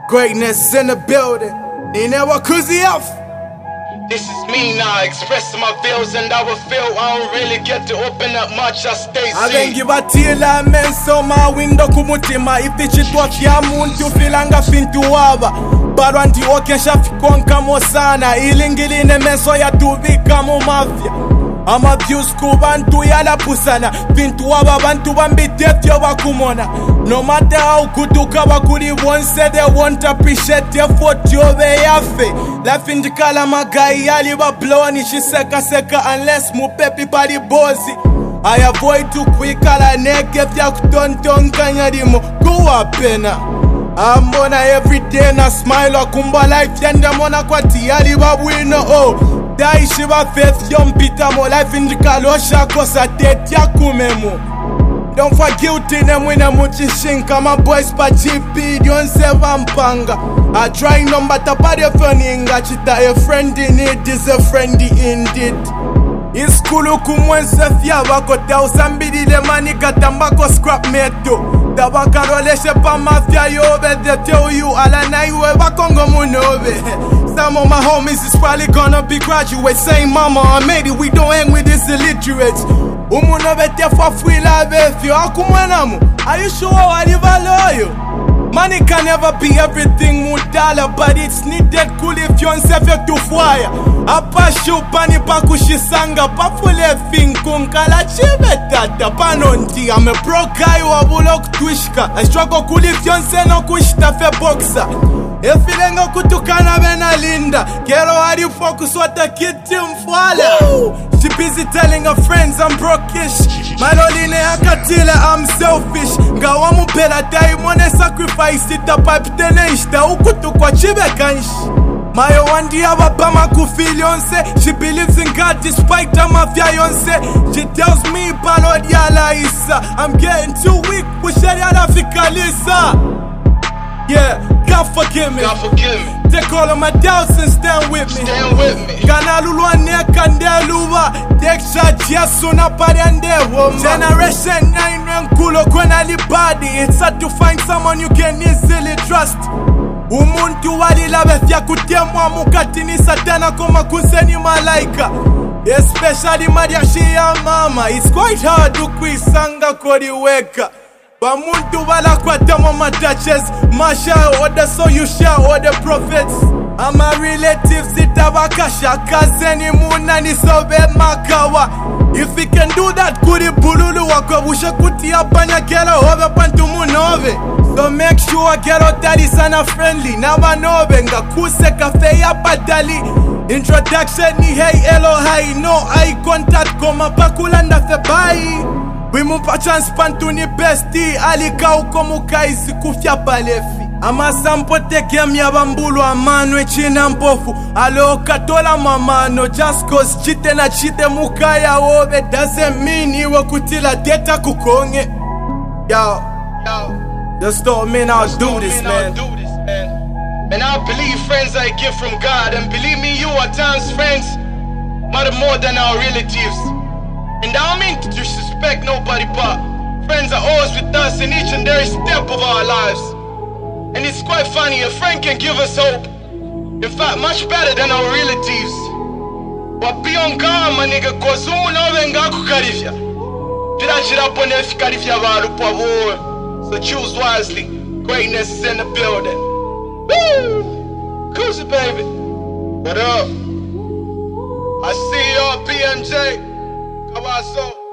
Greatness in the building. Nina Wakuzi off. This is me now, expressing my feels and I will feel I don't really get to open up much, I stay avengivatila menso mawindo kumutima ifichitwa fya muntu filanga fintu wava barwa ndiokesha fikonkamo sana ilingiline menso yatuvika mu mafya ama views ku bantu yalapusana fintu wava bantu bambitefyo bakumona no matter how kutuka bakuri bonse they won't appreciate effort yove yafe life indikala magai yali babloni shiseka unless mupepi pali bozi I avoid to kwikala neke fya kutontonkanya limo kuwa pena Ambona every day na smile akumba life yanda mona kwa tiyali babwino Dai shiba faith yompita mo life indikalo shako sa tet ya kumemu Don't for guilty them when I'm muchishinka my boys pa GP don't say vampanga I try number tapade feninga chita a friend in need is a friend indeed Iskulu kumwense fya bako tau sambidi le mani katambako scrap meto Tabakaroleshe pa mafia yobe they tell you alana iwe bakongo munobe Some of my homies is probably gonna be graduates saying mama I made it we don't hang with this illiterates Umunobete for free love if you akumanamu Are you sure what you value? Money can never be everything mudala but it's needed cool if you nsefyo to fire Apa shupani pakushisanga pafule finkunkala chibe tata panonti I'm a broke guy wabulok twishka I struggle cool if you nseno kushita fe boxer Efilengo kutukana bena linda Kero how you focus what the kid mfwala She busy telling her friends I'm broke-ish Maloline akatile I'm selfish Ngawamu pela time one sacrifice Ita pipe tene ishta ukutukwa chibe kanshi Mayo wandi ababama kufili onse She believes in God despite her mafia yonse She tells me panod yala isa I'm getting too weak pushari alafika lisa Yeah, God forgive me. God forgive me. Take all of my doubts and stand with me. Stand with me. Kanalulwa nekandeluwa. Deksha jiasuna pariandewo. Generation 9 nkulo kwena libadi. It's hard to find someone you can easily trust. Umuntu walilabe fya kutemwa mukatini satana koma kunseni malaika. Especially mariashi ya mama. It's quite hard to kwisanga kodiweka. Bamuntu balakwata mo mataches Masha order so you share all the prophets I'm a relatives itabakasha Kazeni muna nisobe makawa If he can do that kuri bululu wakobusha kuti apanya kero hobe pantu munove So make sure kero tari sana friendly Nama nove nga kuse kafe ya patali Introduction ni hey hello hi No eye contact koma pakulanda febai Wimupa chance pantu ni besti Alika uko mukaisi kufya palefi Ama sampo teke miyabambulu amano china mpofu Alo katola mamano Just cause chite na chite mukaya wobe Doesn't mean iwe kutila deta kukonge Yo Just don't mean I'll do this man And I believe friends I get from God And believe me you are times friends Matter more than our relatives And I don't mean to disrespect nobody, but friends are always with us in each and every step of our lives. And it's quite funny, a friend can give us hope. In fact, much better than our relatives. But be on guard, my nigga, cause so choose wisely. Greatness is in the building. Woo! Cozy, baby. What up? I see y'all, BMJ. Kawaso.